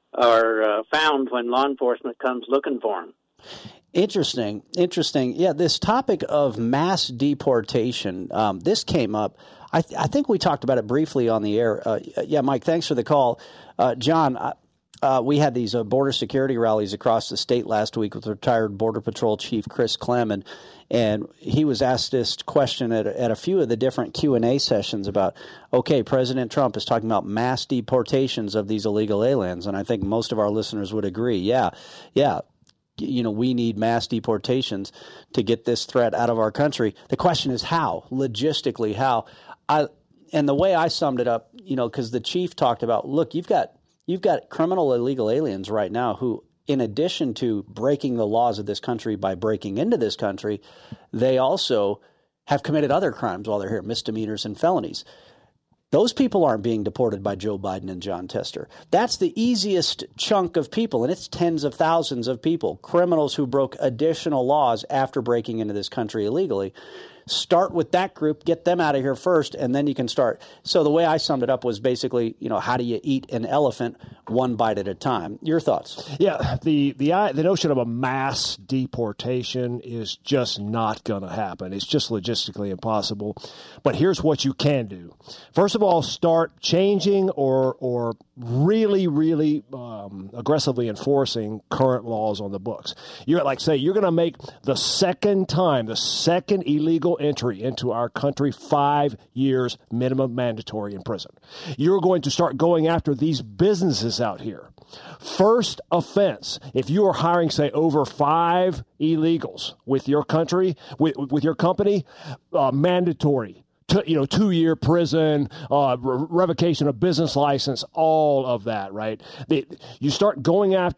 Speaker 1: are uh, found when law enforcement comes looking for them.
Speaker 2: Interesting, interesting. Yeah, this topic of mass deportation, um, this came up. I, th- I think we talked about it briefly on the air. Uh, yeah, Mike, thanks for the call. Uh, John, uh, uh, we had these uh, border security rallies across the state last week with retired Border Patrol Chief Chris Clem, and, and he was asked this question at, at a few of the different Q and A sessions about, okay, President Trump is talking about mass deportations of these illegal aliens, and I think most of our listeners would agree. Yeah, yeah. You know, we need mass deportations to get this threat out of our country. The question is how, logistically, how. I and the way I summed it up, you know, because the chief talked about, look, you've got you've got criminal illegal aliens right now who, in addition to breaking the laws of this country by breaking into this country, they also have committed other crimes while they're here, misdemeanors and felonies. Those people aren't being deported by Joe Biden and John Tester. That's the easiest chunk of people, and it's tens of thousands of people, criminals who broke additional laws after breaking into this country illegally. Start with that group, get them out of here first, and then you can start. So the way I summed it up was basically, you know, how do you eat an elephant one bite at a time? Your thoughts?
Speaker 4: Yeah, the the the notion of a mass deportation is just not going to happen. It's just logistically impossible. But here's what you can do. First of all, start changing or or really, really um, aggressively enforcing current laws on the books. You're like, say, you're going to make the second time, the second illegal entry into our country, five years minimum mandatory in prison. You're going to start going after these businesses out here. First offense, if you are hiring, say, over five illegals with your country, with, with your company, uh, mandatory. Two, you know, two-year prison, uh, re- revocation of business license, all of that, right? They, you start going after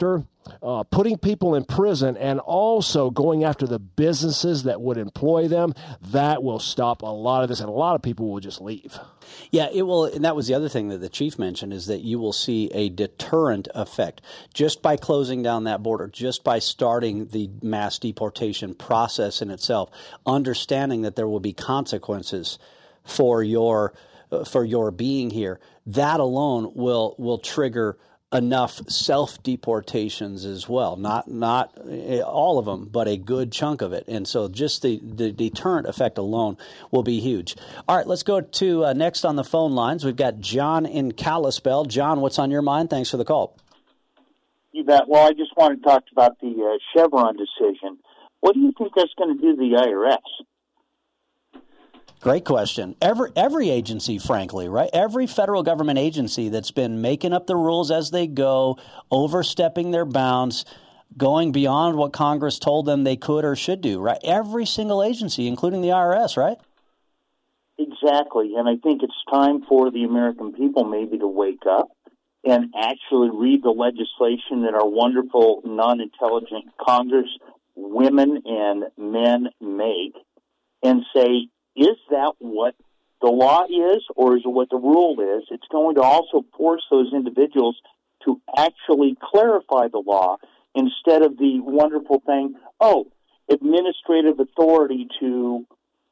Speaker 4: uh, putting people in prison and also going after the businesses that would employ them, that will stop a lot of this, and a lot of people will just leave.
Speaker 2: Yeah, it will. And that was the other thing that the chief mentioned, is that you will see a deterrent effect just by closing down that border, just by starting the mass deportation process in itself, understanding that there will be consequences for your uh, for your being here. That alone will will trigger enough self-deportations as well. Not not all of them, but a good chunk of it. And so just the, the deterrent effect alone will be huge. All right, let's go to uh, next on the phone lines. We've got John in Kalispell. John, what's on your mind? Thanks for the call.
Speaker 8: You bet. Well, I just wanted to talk about the uh, Chevron decision. What do you think that's going to do to the I R S?
Speaker 2: Great question. Every every agency, frankly, right? Every federal government agency that's been making up the rules as they go, overstepping their bounds, going beyond what Congress told them they could or should do, right? Every single agency, including the I R S, right?
Speaker 8: Exactly. And I think it's time for the American people maybe to wake up and actually read the legislation that our wonderful, non-intelligent Congress women and men make and say, is that what the law is, or is it what the rule is? It's going to also force those individuals to actually clarify the law instead of the wonderful thing, oh, administrative authority to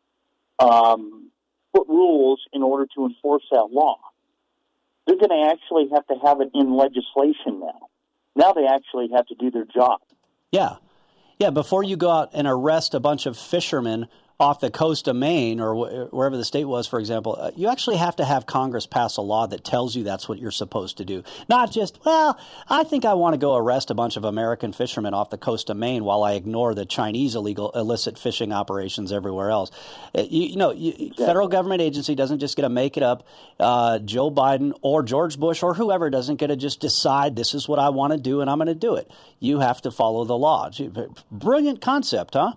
Speaker 8: um, put rules in order to enforce that law. They're going to actually have to have it in legislation now. Now they actually have to do their job.
Speaker 2: Yeah. Yeah, before you go out and arrest a bunch of fishermen off the coast of Maine or wh- wherever the state was, for example, uh, you actually have to have Congress pass a law that tells you that's what you're supposed to do. Not just, well, I think I want to go arrest a bunch of American fishermen off the coast of Maine while I ignore the Chinese illegal illicit fishing operations everywhere else. Uh, you, you know, you, exactly. Federal government agency doesn't just get to make it up. Uh, Joe Biden or George Bush or whoever doesn't get to just decide this is what I want to do and I'm going to do it. You have to follow the law. Brilliant concept, huh?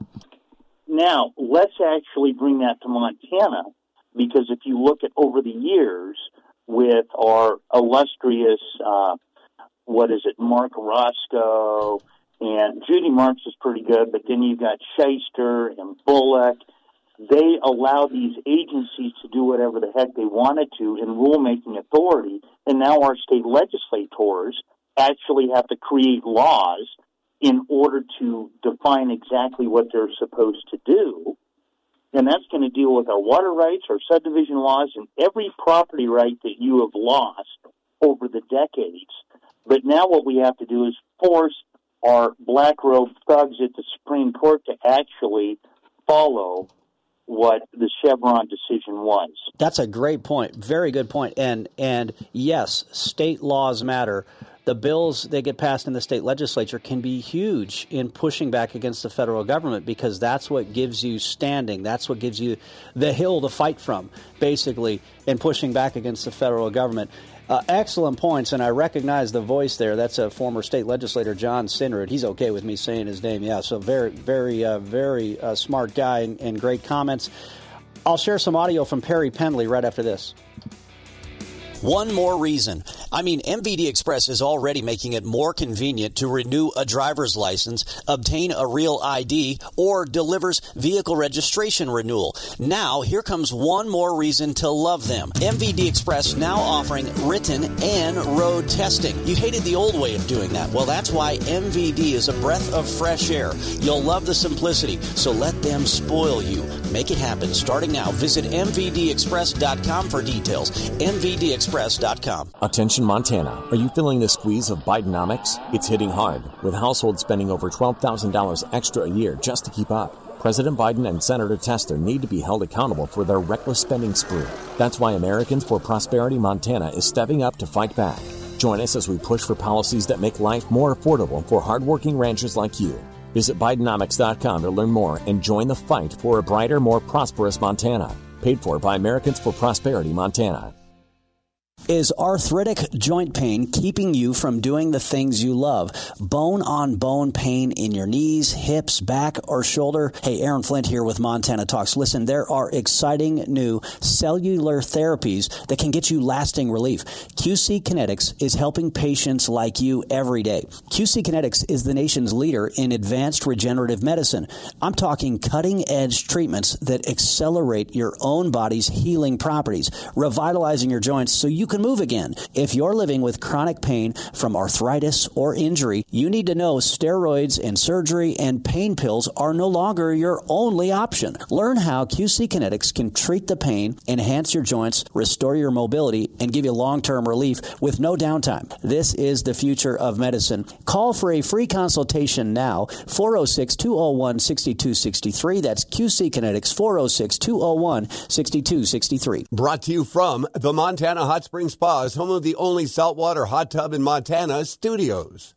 Speaker 8: Now, let's actually bring that to Montana, because if you look at over the years with our illustrious, uh, what is it, Mark Roscoe, and Judy Marks is pretty good, but then you've got Shyster and Bullock. They allow these agencies to do whatever the heck they wanted to in rulemaking authority, and now our state legislators actually have to create laws in order to define exactly what they're supposed to do. And that's going to deal with our water rights, our subdivision laws, and every property right that you have lost over the decades. But now what we have to do is force our black-robed thugs at the Supreme Court to actually follow what the Chevron decision was.
Speaker 2: That's a great point. Very good point. And, and yes, state laws matter. The bills that get passed in the state legislature can be huge in pushing back against the federal government, because that's what gives you standing. That's what gives you the hill to fight from, basically, in pushing back against the federal government. Uh, excellent points, and I recognize the voice there. That's a former state legislator, John Sinrud. He's okay with me saying his name. Yeah, so very, very, uh, very uh, smart guy and, and great comments. I'll share some audio from Perry Pendley right after this.
Speaker 5: One more reason. I mean, M V D Express is already making it more convenient to renew a driver's license, obtain a real I D, or delivers vehicle registration renewal. Now, here comes one more reason to love them. M V D Express now offering written and road testing. You hated the old way of doing that. Well, that's why M V D is a breath of fresh air. You'll love the simplicity, so let them spoil you. Make it happen starting now. Visit M V D express dot com for details. M V D express dot com.
Speaker 9: Attention Montana. Are you feeling the squeeze of Bidenomics? It's hitting hard, with households spending over twelve thousand dollars extra a year just to keep up. President Biden and Senator Tester need to be held accountable for their reckless spending spree. That's why Americans for Prosperity Montana is stepping up to fight back. Join us as we push for policies that make life more affordable for hardworking ranchers like you. Visit Bidenomics dot com to learn more and join the fight for a brighter, more prosperous Montana. Paid for by Americans for Prosperity Montana.
Speaker 5: Is arthritic joint pain keeping you from doing the things you love? Bone-on-bone pain in your knees, hips, back, or shoulder? Hey, Aaron Flint here with Montana Talks. Listen, there are exciting new cellular therapies that can get you lasting relief. Q C Kinetics is helping patients like you every day. Q C Kinetics is the nation's leader in advanced regenerative medicine. I'm talking cutting-edge treatments that accelerate your own body's healing properties, revitalizing your joints so you can move again. If you're living with chronic pain from arthritis or injury, you need to know steroids and surgery and pain pills are no longer your only option. Learn how Q C Kinetics can treat the pain, enhance your joints, restore your mobility, and give you long-term relief with no downtime. This is the future of medicine. Call for a free consultation now, four oh six, two oh one, six two six three. That's Q C Kinetics, four oh six, two oh one, six two six three.
Speaker 10: Brought to you from the Montana Hot Springs Spas, home of the only saltwater hot tub in Montana, Studios.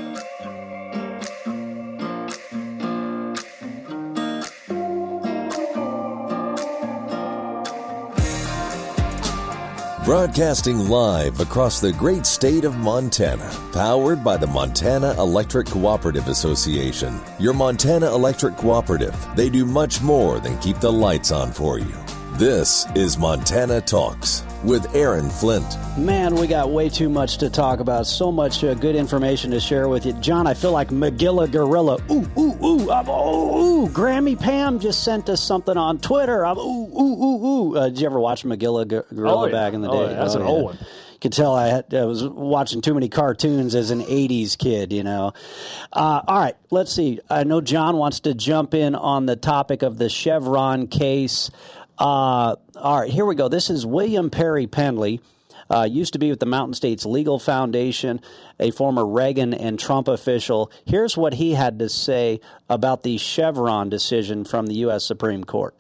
Speaker 3: Broadcasting live across the great state of Montana, powered by the Montana Electric Cooperative Association. Your Montana Electric Cooperative, they do much more than keep the lights on for you. This is Montana Talks with Aaron Flint.
Speaker 2: Man, we got way too much to talk about. So much uh, good information to share with you. John, I feel like Magilla Gorilla. Ooh, ooh, ooh. I'm, ooh, ooh. Grammy Pam just sent us something on Twitter. I'm, ooh, ooh, ooh, ooh. Uh, did you ever watch Magilla G- Gorilla
Speaker 4: oh, yeah.
Speaker 2: back in the day?
Speaker 4: Oh, yeah. That's
Speaker 2: oh,
Speaker 4: an
Speaker 2: yeah.
Speaker 4: old one.
Speaker 2: You could tell I, had, I was watching too many cartoons as an eighties kid, you know. Uh, all right, let's see. I know John wants to jump in on the topic of the Chevron case. Uh, all right, here we go. This is William Perry Penley, uh, used to be with the Mountain States Legal Foundation, a former Reagan and Trump official. Here's what he had to say about the Chevron decision from the U S Supreme Court.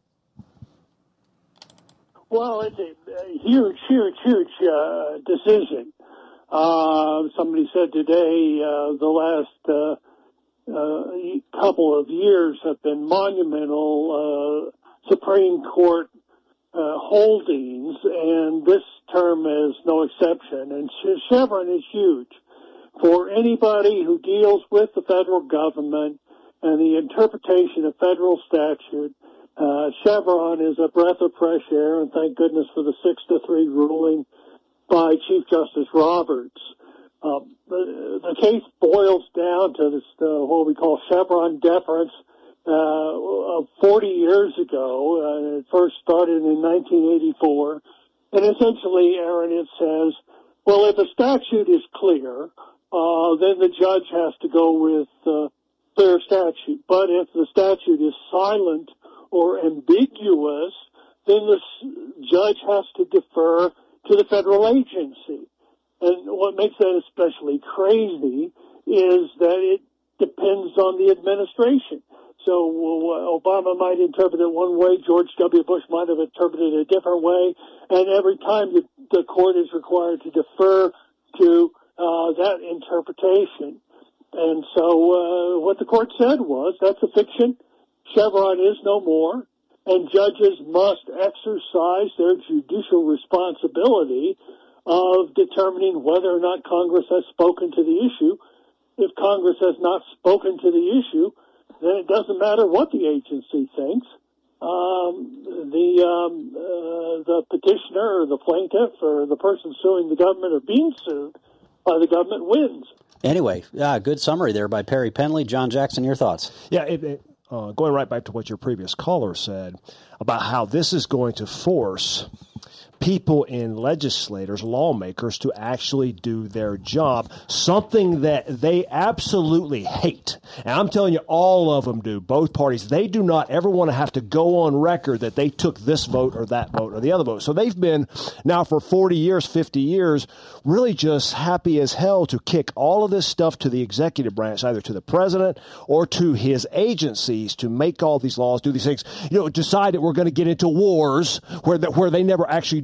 Speaker 11: Well, it's a huge, huge, huge uh, decision. Uh, somebody said today uh, the last uh, uh, couple of years have been monumental uh Supreme Court uh, holdings, and this term is no exception. And Chevron is huge for anybody who deals with the federal government and the interpretation of federal statute. Uh, Chevron is a breath of fresh air, and thank goodness for the six to three ruling by Chief Justice Roberts. Um, the, the case boils down to this, uh, what we call Chevron deference. Uh, forty years ago, uh, it first started in nineteen eighty-four, and essentially, Aaron, it says, well, if a statute is clear, uh, then the judge has to go with uh, clear statute. But if the statute is silent or ambiguous, then the judge has to defer to the federal agency. And what makes that especially crazy is that it depends on the administration. So uh, Obama might interpret it one way, George W. Bush might have interpreted it a different way, and every time the, the court is required to defer to uh, that interpretation. And so uh, what the court said was, that's a fiction, Chevron is no more, and judges must exercise their judicial responsibility of determining whether or not Congress has spoken to the issue. If Congress has not spoken to the issue, then it doesn't matter what the agency thinks. Um, the um, uh, the petitioner or the plaintiff or the person suing the government or being sued by the government wins.
Speaker 2: Anyway, uh, good summary there by Perry Penley. John Jackson, your thoughts?
Speaker 4: Yeah, it, it, uh, going right back to what your previous caller said about how this is going to force people and legislators, lawmakers, to actually do their job, something that they absolutely hate. And I'm telling you, all of them do, both parties. They do not ever want to have to go on record that they took this vote or that vote or the other vote. So they've been now for forty years, fifty years, really just happy as hell to kick all of this stuff to the executive branch, either to the president or to his agencies to make all these laws, do these things, you know, decide that we're going to get into wars where, that, where they never actually do.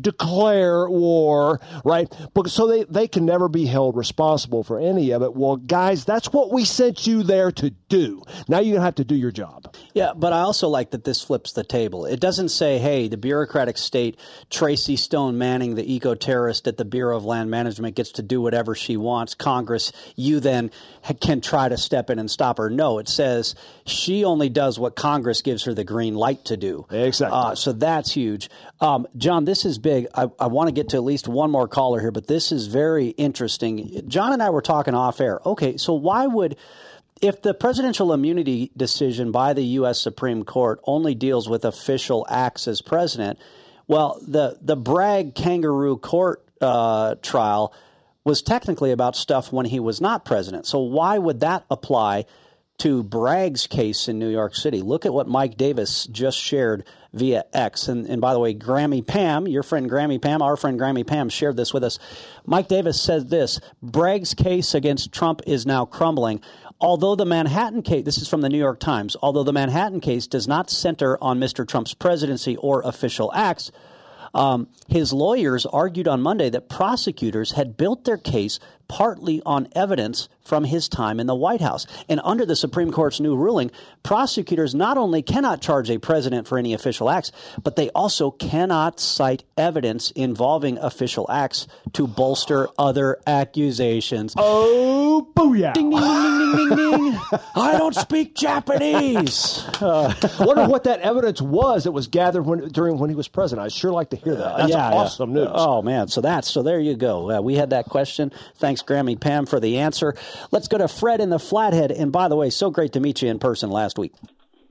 Speaker 4: declare war, right? But so they, they can never be held responsible for any of it. Well, guys, that's what we sent you there to do. Now you're going to have to do your job.
Speaker 2: Yeah, but I also like that this flips the table. It doesn't say, hey, the bureaucratic state, Tracy Stone Manning, the eco-terrorist at the Bureau of Land Management, gets to do whatever she wants. Congress, you then can try to step in and stop her. No, it says she only does what Congress gives her the green light to do.
Speaker 4: Exactly.
Speaker 2: Uh, so that's huge. Um, John, this is big. I, I want to get to at least one more caller here, but this is very interesting. John and I were talking off air. Okay, so why would... If the presidential immunity decision by the U S Supreme Court only deals with official acts as president, well, the, the Bragg kangaroo court uh, trial was technically about stuff when he was not president. So why would that apply to Bragg's case in New York City? Look at what Mike Davis just shared via X. And, and by the way, Grammy Pam, your friend Grammy Pam, our friend Grammy Pam shared this with us. Mike Davis said this: Bragg's case against Trump is now crumbling. Although the Manhattan case, this is from the New York Times, although the Manhattan case does not center on Mister Trump's presidency or official acts, um, his lawyers argued on Monday that prosecutors had built their case partly on evidence from his time in the White House. And under the Supreme Court's new ruling, prosecutors not only cannot charge a president for any official acts, but they also cannot cite evidence involving official acts to bolster other accusations.
Speaker 4: Oh, booyah!
Speaker 2: Ding, ding, ding, ding, ding, ding. I don't speak Japanese.
Speaker 4: Uh, I wonder what that evidence was that was gathered when, during when he was president. I'd sure like to hear that. That's
Speaker 2: yeah,
Speaker 4: awesome
Speaker 2: yeah.
Speaker 4: news.
Speaker 2: Oh, man. So that's so there you go. Uh, we had that question. Thanks, Grammy Pam, for the answer. Let's go to Fred in the Flathead. And by the way, so great to meet you in person last week.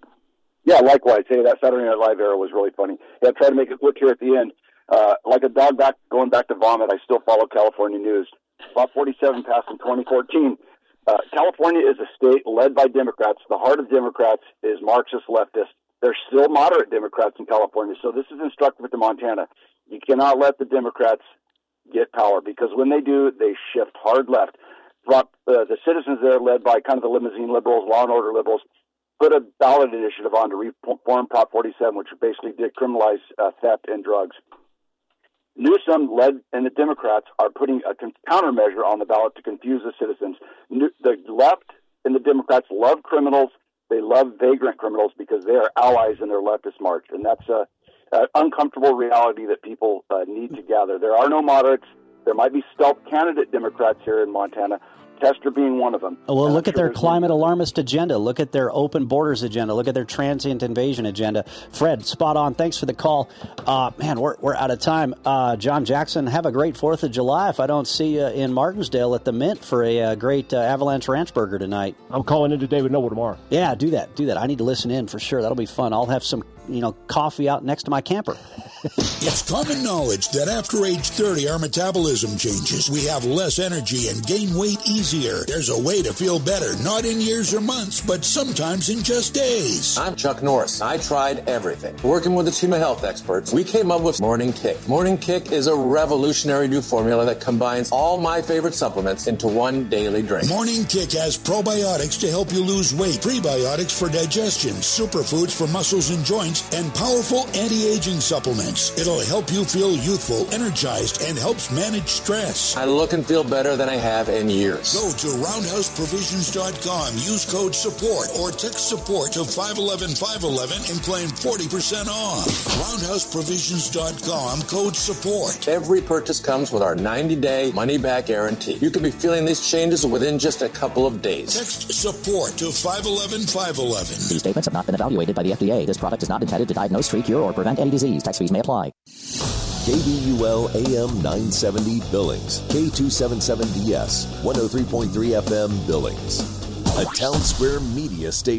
Speaker 6: Yeah, likewise. Hey, that Saturday Night Live era was really funny. Yeah, try to make it quick here at the end. Uh, like a dog back going back to vomit, I still follow California news. Prop forty-seven passed in twenty fourteen. Uh, California is a state led by Democrats. The heart of Democrats is Marxist leftists. There's still moderate Democrats in California, so this is instructive to Montana. You cannot let the Democrats get power, because when they do, they shift hard left. Prop, uh, the citizens there, led by kind of the limousine liberals, law and order liberals, put a ballot initiative on to reform Prop forty-seven, which basically decriminalize uh, theft and drugs. Newsom led, and the Democrats are putting a countermeasure on the ballot to confuse the citizens. New, the left and the Democrats love criminals. They love vagrant criminals because they are allies in their leftist march, and that's a, a uncomfortable reality that people uh, need to gather. There are no moderates. There might be stealth candidate Democrats here in Montana, Tester being one of them.
Speaker 2: Well,
Speaker 6: and
Speaker 2: look
Speaker 6: I'm
Speaker 2: at
Speaker 6: sure
Speaker 2: their climate alarmist agenda. Look at their open borders agenda. Look at their transient invasion agenda. Fred, spot on. Thanks for the call. Uh, man, we're, we're out of time. Uh, John Jackson, have a great fourth of July if I don't see you in Martinsdale at the Mint for a, a great uh, Avalanche Ranch Burger tonight.
Speaker 4: I'm calling into David Noble tomorrow.
Speaker 2: Yeah, do that. Do that. I need to listen in for sure. That'll be fun. I'll have some you know, coffee out next to my camper.
Speaker 12: It's common knowledge that after age thirty, our metabolism changes. We have less energy and gain weight easier. There's a way to feel better, not in years or months, but sometimes in just days.
Speaker 9: I'm Chuck Norris. I tried everything. Working with a team of health experts, we came up with Morning Kick. Morning Kick is a revolutionary new formula that combines all my favorite supplements into one daily drink.
Speaker 12: Morning Kick has probiotics to help you lose weight, prebiotics for digestion, superfoods for muscles and joints, and powerful anti-aging supplements. It'll help you feel youthful, energized, and helps manage stress.
Speaker 9: I look and feel better than I have in years.
Speaker 12: Go to roundhouse provisions dot com, use code SUPPORT, or text SUPPORT to five one one five one one and claim forty percent off. roundhouse provisions dot com, code SUPPORT.
Speaker 9: Every purchase comes with our ninety-day money-back guarantee. You could be feeling these changes within just a couple of days.
Speaker 12: Text SUPPORT to five one one five one one.
Speaker 13: These statements have not been evaluated by the F D A. This product is not intended to diagnose, treat, cure, or prevent any disease. Tax fees may apply.
Speaker 3: K B U L A M nine seventy Billings, K two seventy-seven D S, one oh three point three F M Billings. A Town Square Media Station.